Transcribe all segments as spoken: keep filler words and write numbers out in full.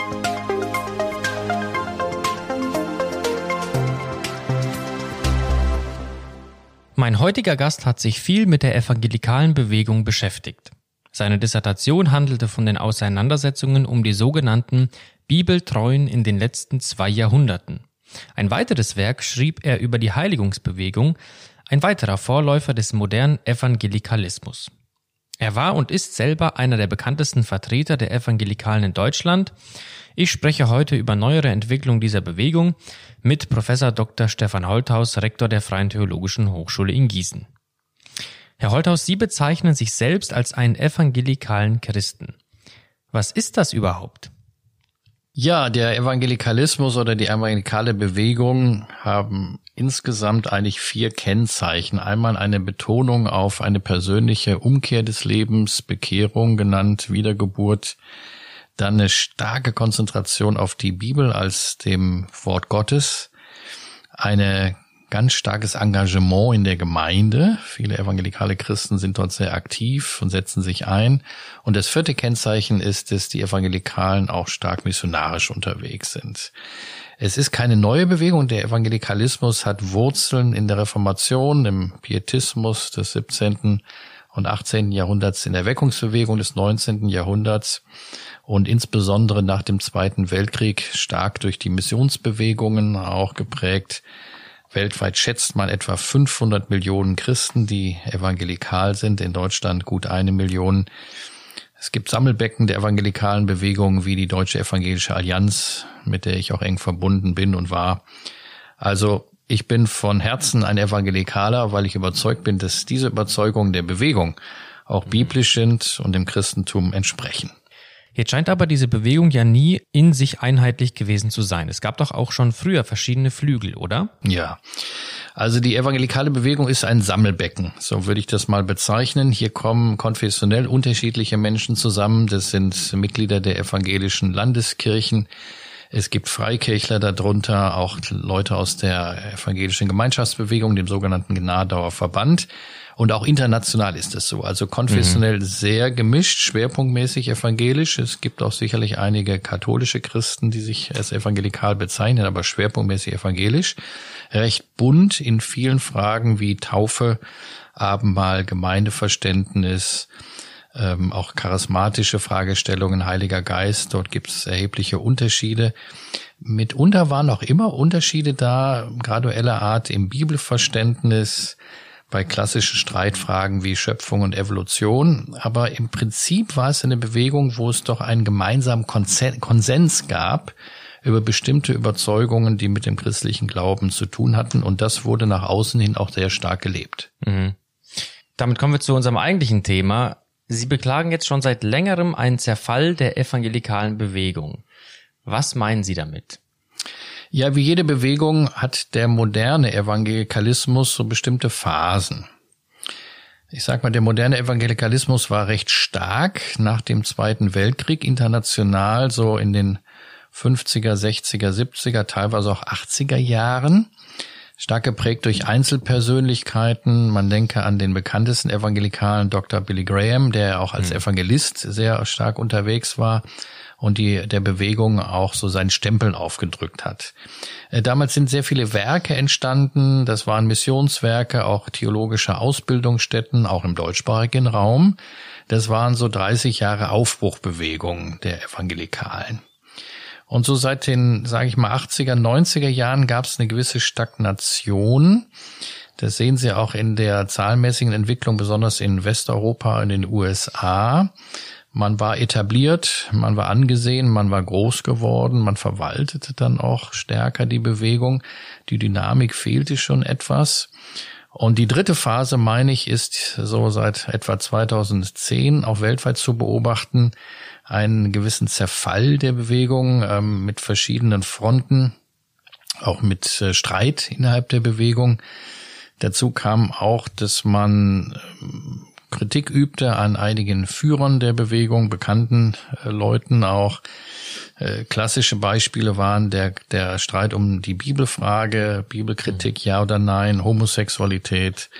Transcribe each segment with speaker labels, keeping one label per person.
Speaker 1: Mein heutiger Gast hat sich viel mit der evangelikalen Bewegung beschäftigt. Seine Dissertation handelte von den Auseinandersetzungen um die sogenannten Bibeltreuen in den letzten zwei Jahrhunderten. Ein weiteres Werk schrieb er über die Heiligungsbewegung, ein weiterer Vorläufer des modernen Evangelikalismus. Er war und ist selber einer der bekanntesten Vertreter der Evangelikalen in Deutschland. Ich spreche heute über neuere Entwicklung dieser Bewegung mit Professor Doktor Stefan Holthaus, Rektor der Freien Theologischen Hochschule in Gießen. Herr Holthaus, Sie bezeichnen sich selbst als einen evangelikalen Christen. Was ist das überhaupt?
Speaker 2: Ja, der Evangelikalismus oder die evangelikale Bewegung haben insgesamt eigentlich vier Kennzeichen. Einmal eine Betonung auf eine persönliche Umkehr des Lebens, Bekehrung genannt, Wiedergeburt. Dann eine starke Konzentration auf die Bibel als dem Wort Gottes. Eine ganz starkes Engagement in der Gemeinde. Viele evangelikale Christen sind dort sehr aktiv und setzen sich ein. Und das vierte Kennzeichen ist, dass die Evangelikalen auch stark missionarisch unterwegs sind. Es ist keine neue Bewegung. Der Evangelikalismus hat Wurzeln in der Reformation, im Pietismus des siebzehnten und achtzehnten Jahrhunderts, in der Erweckungsbewegung des neunzehnten Jahrhunderts und insbesondere nach dem Zweiten Weltkrieg stark durch die Missionsbewegungen auch geprägt. Weltweit schätzt man etwa fünfhundert Millionen Christen, die evangelikal sind, in Deutschland gut eine Million. Es gibt Sammelbecken der evangelikalen Bewegungen wie die Deutsche Evangelische Allianz, mit der ich auch eng verbunden bin und war. Also ich bin von Herzen ein Evangelikaler, weil ich überzeugt bin, dass diese Überzeugungen der Bewegung auch biblisch sind und dem Christentum entsprechen.
Speaker 1: Jetzt scheint aber diese Bewegung ja nie in sich einheitlich gewesen zu sein. Es gab doch auch schon früher verschiedene Flügel, oder?
Speaker 2: Ja, also die evangelikale Bewegung ist ein Sammelbecken, so würde ich das mal bezeichnen. Hier kommen konfessionell unterschiedliche Menschen zusammen. Das sind Mitglieder der evangelischen Landeskirchen. Es gibt Freikirchler darunter, auch Leute aus der evangelischen Gemeinschaftsbewegung, dem sogenannten Gnadauer Verband. Und auch international ist es so, also konfessionell mhm. sehr gemischt, schwerpunktmäßig evangelisch. Es gibt auch sicherlich einige katholische Christen, die sich als evangelikal bezeichnen, aber schwerpunktmäßig evangelisch. Recht bunt in vielen Fragen wie Taufe, Abendmahl, Gemeindeverständnis, ähm, auch charismatische Fragestellungen, Heiliger Geist. Dort gibt es erhebliche Unterschiede. Mitunter waren auch immer Unterschiede da, gradueller Art im Bibelverständnis, bei klassischen Streitfragen wie Schöpfung und Evolution. Aber im Prinzip war es eine Bewegung, wo es doch einen gemeinsamen Konsens gab über bestimmte Überzeugungen, die mit dem christlichen Glauben zu tun hatten. Und das wurde nach außen hin auch sehr stark gelebt.
Speaker 1: Mhm. Damit kommen wir zu unserem eigentlichen Thema. Sie beklagen jetzt schon seit längerem einen Zerfall der evangelikalen Bewegung. Was meinen Sie damit?
Speaker 2: Ja, wie jede Bewegung hat der moderne Evangelikalismus so bestimmte Phasen. Ich sag mal, der moderne Evangelikalismus war recht stark nach dem Zweiten Weltkrieg international, so in den fünfziger, sechziger, siebziger, teilweise auch achtziger Jahren. Stark geprägt durch Einzelpersönlichkeiten. Man denke an den bekanntesten Evangelikalen Doktor Billy Graham, der auch als Evangelist sehr stark unterwegs war und die der Bewegung auch so seinen Stempel aufgedrückt hat. Damals sind sehr viele Werke entstanden. Das waren Missionswerke, auch theologische Ausbildungsstätten, auch im deutschsprachigen Raum. Das waren so dreißig Jahre Aufbruchbewegung der Evangelikalen. Und so seit den, sage ich mal, achtziger, neunziger Jahren gab es eine gewisse Stagnation. Das sehen Sie auch in der zahlenmäßigen Entwicklung, besonders in Westeuropa und in den U S A. Man war etabliert, man war angesehen, man war groß geworden, man verwaltete dann auch stärker die Bewegung. Die Dynamik fehlte schon etwas. Und die dritte Phase, meine ich, ist so seit etwa zweitausendzehn auch weltweit zu beobachten, einen gewissen Zerfall der Bewegung ähm, mit verschiedenen Fronten, auch mit äh, Streit innerhalb der Bewegung. Dazu kam auch, dass man ähm, Kritik übte an einigen Führern der Bewegung, bekannten äh, Leuten auch. Äh, klassische Beispiele waren der der Streit um die Bibelfrage, Bibelkritik, ja oder nein, Homosexualität,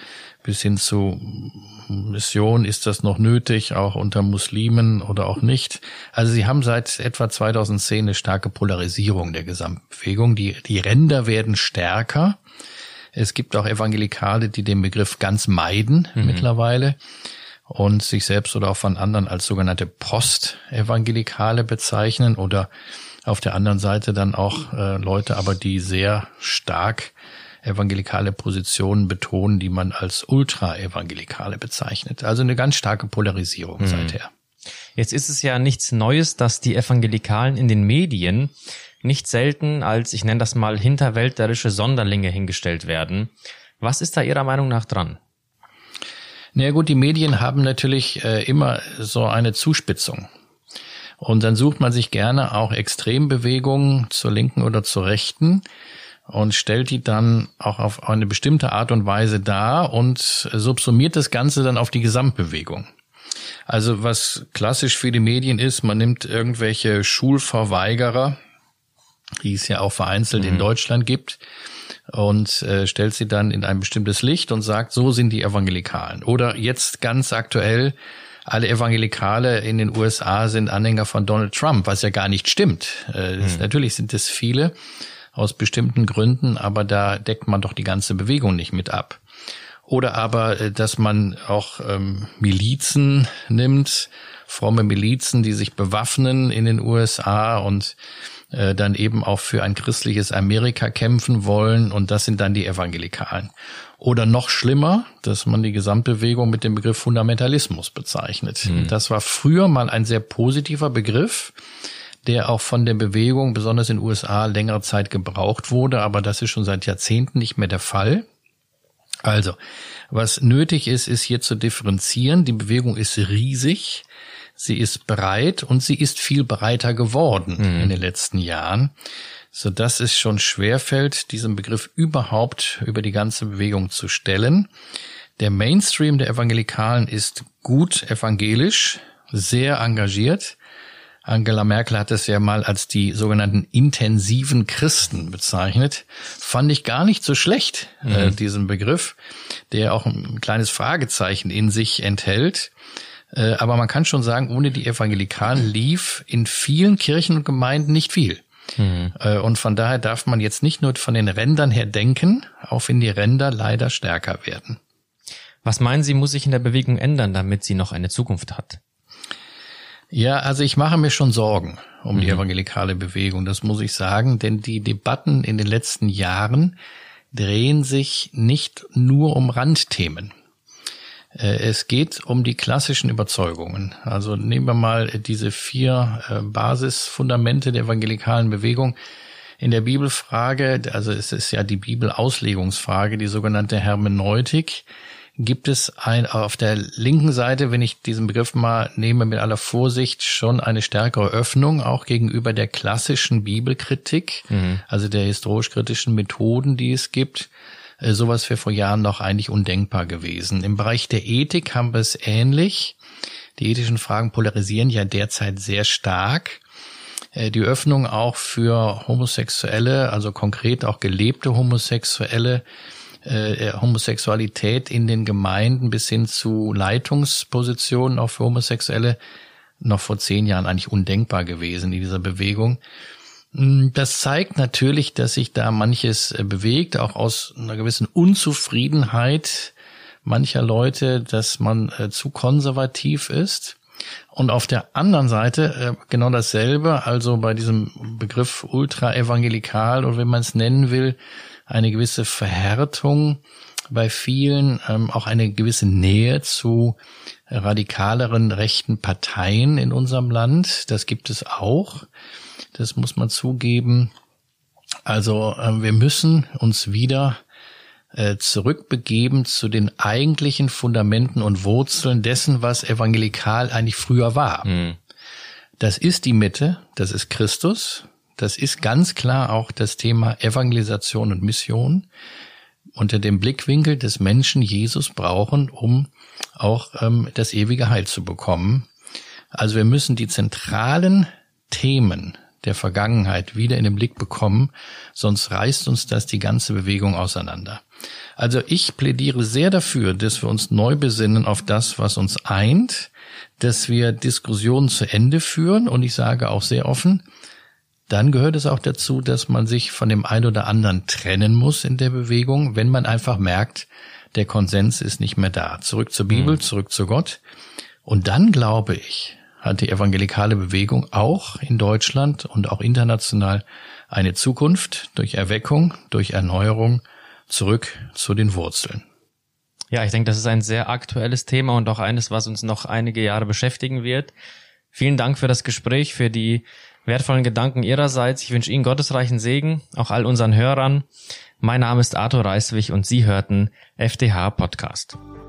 Speaker 2: bis hin zu Mission, ist das noch nötig, auch unter Muslimen oder auch nicht. Also sie haben seit etwa zweitausendzehn eine starke Polarisierung der Gesamtbewegung. Die, die Ränder werden stärker. Es gibt auch Evangelikale, die den Begriff ganz meiden mhm. mittlerweile und sich selbst oder auch von anderen als sogenannte Postevangelikale bezeichnen oder auf der anderen Seite dann auch äh, Leute, aber die sehr stark evangelikale Positionen betonen, die man als Ultraevangelikale bezeichnet. Also eine ganz starke Polarisierung mhm. seither.
Speaker 1: Jetzt ist es ja nichts Neues, dass die Evangelikalen in den Medien nicht selten als, ich nenne das mal, hinterwäldlerische Sonderlinge hingestellt werden. Was ist da Ihrer Meinung nach dran?
Speaker 2: Na ja, gut, die Medien haben natürlich äh, immer so eine Zuspitzung. Und dann sucht man sich gerne auch Extrembewegungen zur Linken oder zur Rechten und stellt die dann auch auf eine bestimmte Art und Weise dar und subsumiert das Ganze dann auf die Gesamtbewegung. Also was klassisch für die Medien ist, man nimmt irgendwelche Schulverweigerer, die es ja auch vereinzelt mhm. in Deutschland gibt, und äh, stellt sie dann in ein bestimmtes Licht und sagt, so sind die Evangelikalen. Oder jetzt ganz aktuell, alle Evangelikale in den U S A sind Anhänger von Donald Trump, was ja gar nicht stimmt. Äh, das, mhm. Natürlich sind es viele aus bestimmten Gründen, aber da deckt man doch die ganze Bewegung nicht mit ab. Oder aber, dass man auch ähm, Milizen nimmt, fromme Milizen, die sich bewaffnen in den U S A und äh, dann eben auch für ein christliches Amerika kämpfen wollen, und das sind dann die Evangelikalen. Oder noch schlimmer, dass man die Gesamtbewegung mit dem Begriff Fundamentalismus bezeichnet. Mhm. Das war früher mal ein sehr positiver Begriff, der auch von der Bewegung, besonders in den U S A, längere Zeit gebraucht wurde, aber das ist schon seit Jahrzehnten nicht mehr der Fall. Also, was nötig ist, ist hier zu differenzieren. Die Bewegung ist riesig, sie ist breit und sie ist viel breiter geworden mhm. in den letzten Jahren, sodass es schon schwerfällt, diesen Begriff überhaupt über die ganze Bewegung zu stellen. Der Mainstream der Evangelikalen ist gut evangelisch, sehr engagiert. Angela Merkel hat es ja mal als die sogenannten intensiven Christen bezeichnet. Fand ich gar nicht so schlecht, mhm. äh, diesen Begriff, der auch ein kleines Fragezeichen in sich enthält. Äh, aber man kann schon sagen, ohne die Evangelikalen lief in vielen Kirchen und Gemeinden nicht viel. Mhm. Äh, und von daher darf man jetzt nicht nur von den Rändern her denken, auch wenn die Ränder leider stärker werden.
Speaker 1: Was meinen Sie, muss sich in der Bewegung ändern, damit sie noch eine Zukunft hat?
Speaker 2: Ja, also ich mache mir schon Sorgen um mhm. die evangelikale Bewegung, das muss ich sagen, denn die Debatten in den letzten Jahren drehen sich nicht nur um Randthemen. Es geht um die klassischen Überzeugungen. Also nehmen wir mal diese vier Basisfundamente der evangelikalen Bewegung. In der Bibelfrage, also es ist ja die Bibelauslegungsfrage, die sogenannte Hermeneutik, gibt es ein, auf der linken Seite, wenn ich diesen Begriff mal nehme mit aller Vorsicht, schon eine stärkere Öffnung auch gegenüber der klassischen Bibelkritik, mhm. also der historisch-kritischen Methoden, die es gibt. Äh, sowas wäre vor Jahren noch eigentlich undenkbar gewesen. Im Bereich der Ethik haben wir es ähnlich. Die ethischen Fragen polarisieren ja derzeit sehr stark. Äh, die Öffnung auch für Homosexuelle, also konkret auch gelebte Homosexuelle, Äh, Homosexualität in den Gemeinden bis hin zu Leitungspositionen auch für Homosexuelle noch vor zehn Jahren eigentlich undenkbar gewesen in dieser Bewegung. Das zeigt natürlich, dass sich da manches bewegt, auch aus einer gewissen Unzufriedenheit mancher Leute, dass man äh, zu konservativ ist. Und auf der anderen Seite äh, genau dasselbe, also bei diesem Begriff ultraevangelikal oder wie man es nennen will, eine gewisse Verhärtung bei vielen, ähm, auch eine gewisse Nähe zu radikaleren rechten Parteien in unserem Land. Das gibt es auch. Das muss man zugeben. Also äh, wir müssen uns wieder äh, zurückbegeben zu den eigentlichen Fundamenten und Wurzeln dessen, was evangelikal eigentlich früher war. Mhm. Das ist die Mitte, das ist Christus. Das ist ganz klar auch das Thema Evangelisation und Mission unter dem Blickwinkel des Menschen Jesus brauchen, um auch ähm, das ewige Heil zu bekommen. Also wir müssen die zentralen Themen der Vergangenheit wieder in den Blick bekommen, sonst reißt uns das die ganze Bewegung auseinander. Also ich plädiere sehr dafür, dass wir uns neu besinnen auf das, was uns eint, dass wir Diskussionen zu Ende führen, und ich sage auch sehr offen, dann gehört es auch dazu, dass man sich von dem einen oder anderen trennen muss in der Bewegung, wenn man einfach merkt, der Konsens ist nicht mehr da. Zurück zur Bibel, zurück zu Gott. Und dann, glaube ich, hat die evangelikale Bewegung auch in Deutschland und auch international eine Zukunft durch Erweckung, durch Erneuerung, zurück zu den Wurzeln.
Speaker 1: Ja, ich denke, das ist ein sehr aktuelles Thema und auch eines, was uns noch einige Jahre beschäftigen wird. Vielen Dank für das Gespräch, für die wertvollen Gedanken Ihrerseits. Ich wünsche Ihnen gottesreichen Segen, auch all unseren Hörern. Mein Name ist Arthur Reiswig und Sie hörten F D H Podcast.